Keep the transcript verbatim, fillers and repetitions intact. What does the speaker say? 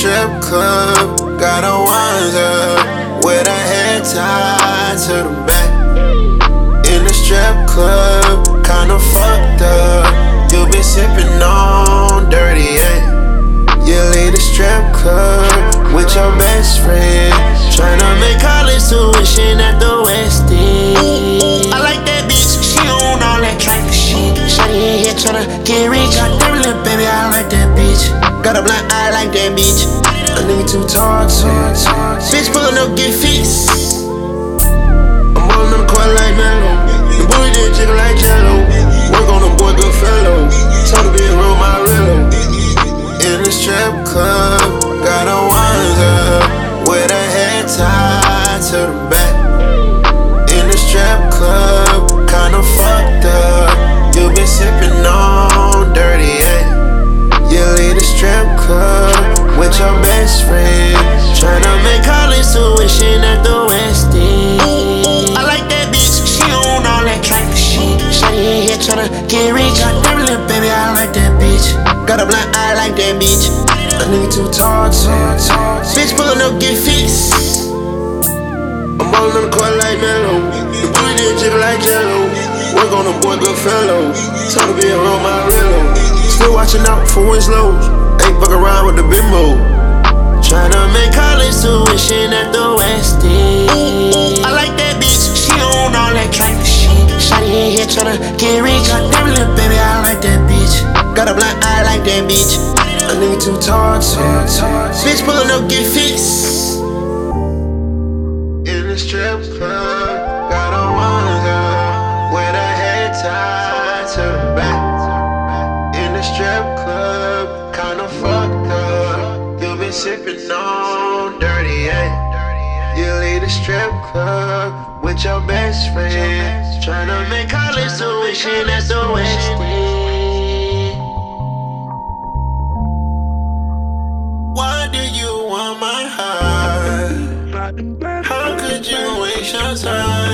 strip club, got her ones up, with her hair tied to the back. In the strip club, kinda fucked up. You been sippin' on dirty, yeah. You leave the strip club with your best friend, tryna make college tuition at the West End. I like that bitch, she on all that tractor shit. Shawty in here tryna get rich. Goddamn little baby, I like that bitch. Got a blind eye like that bitch. A nigga too tall, too. Bitch pullin' up, get fixed. I'm rolling on the court like Melo. The booty did jiggle like Jello. Work on the boy, good fellow. Told to be a real Marillo. In the strip club, got her ones up, with her hair tied to the back. In the strip club, kinda fucked up. You been sippin' on dirty, yeah. You leave the strip club with your best friend, tryna make college tuition at the West End. I like that bitch, she on all that tractor shit. Shawty in here tryna get rich. Goddamn little baby, I like that bitch. Got a blind eye like that bitch. A nigga too tall, too. Bitch pullin' up, get fixed. I'm rolling on the court like Melo. The booty did jiggle like Jello. Work on the boy, good fellow. Told to be a real Marillo. Still watching out for Winslows. Ain't fuck around with the bimbo. Tryna make college tuition at the West End. I like that bitch, she on all that tractor shit. Shawty in here tryna get rich. Goddamn little baby, I like that bitch. Got a blind eye like that bitch. A nigga too tall, too. Bitch pullin' up, get fixed. In the strip club, got her ones up, with her head tied to the back. In the strip club, kinda fucked up. You been sippin' on dirty, yeah. You leave the strip club with your best friend, tryna make college tuition at the West End. Why do you want my heart? How could you waste your time?